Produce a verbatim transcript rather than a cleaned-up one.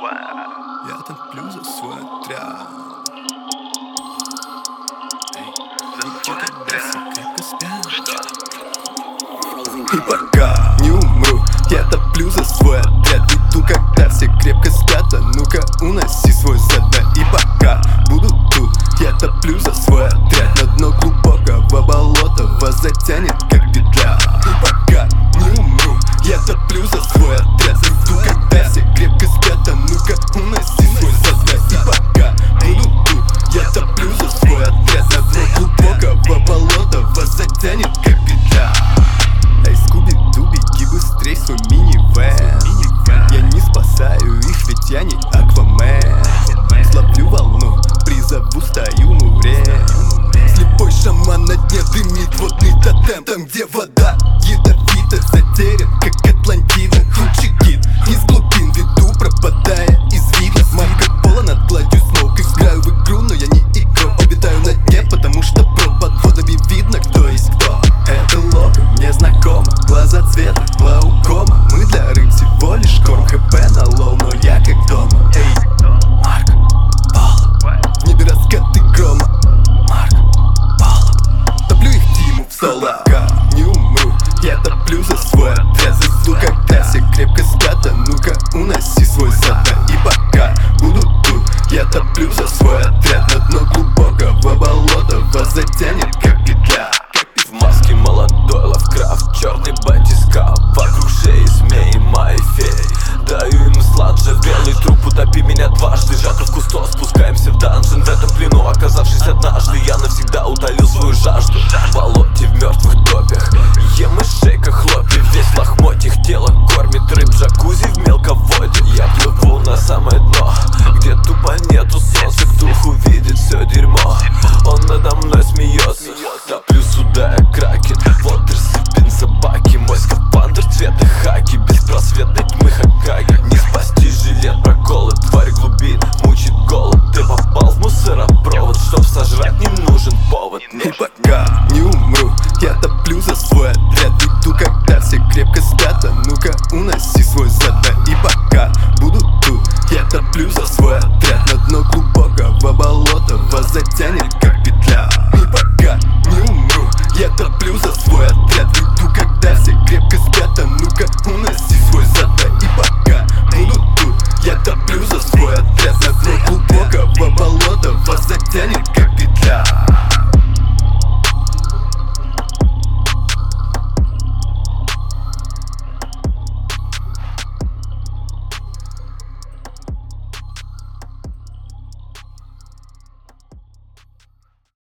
Я топлю за свой отряд. Эй, когда все крепко спят. И пока не умру, я топлю за свой отряд. Иду, когда все крепко спят. А ну-ка, уноси свой зад. И пока буду тут, я топлю за свой отряд. На дно глубокого болота вас затянет, как петля. И пока не умру, я топлю за свой отряд. Иду, когда все крепко спят. А ну-ка, уноси свой зад. И пока буду тут, я топлю за свой отряд. На дно глубокого болота вас затянет, как петля. Эй, Скуби-Ду, беги быстрей, свой мини-вэн. Я не спасаю их, ведь я не Аквамен. Словлю волну, призову стаю мурен. Слепой шаман на дне дымит водный тотем. Там, где вода ядовита, затерян, как Атлантида. Худший гид из глубин веду, пропадая из вида. Марко Поло над гладью смолк. Играю в игру, но я не игрок. Обитаю на дне, потому что под водами видно, кто есть кто. Это лого мне знакомо, глаза цвета глаукома. Мы для рыб всего лишь корм, хп на лоу, но я как дома. Эй, Марко Поло, в небе раскаты грома. Марко Поло, топлю их Тиму в соло. Пока не умру, я топлю за свой отряд. Иду, когда все крепко спят. А ну-ка, уноси свой зад. И пока буду тут, я топлю за свой отряд. На дно глубокого болота вас затянет, как петля. В маске молодой Лавкрафт, черный батискаф. Вокруг шеи змеи, мои феи. Даю им сладже, белый труп, утопи меня дважды. Жатов кусто, спускаемся в данжен. В этом плену, оказавшись однажды, я навсегда утолил свою жажду. В болоте, в мертвых топях, ем мышей, как хлопья. Весь в лохмотьях, тело кормит рыб, джакузи в мелководье. Я плыву на самое дно, где тупо нету солнца. Ктулху видит все дерьмо, он надо мной смеется. Топлю сюда я кракен, водоросли, собаки. Мой скафандр цвета хаки, беспросветной тьмы Хокаге. Не спасти жилет, проколы, тварь глубин, мучит голод. Ты попал в мусоропровод, чтоб сожрать не нужен повод. И пока не умру, я топлю за свой отряд. Иду, когда все крепко спят. А ну-ка, уноси свой зад. И пока буду тут, я топлю за свой отряд. На дно глубокого болота вас затянет, как петля. И пока не умру, я топлю за свой отряд. Иду, когда все крепко спят. А ну-ка, уноси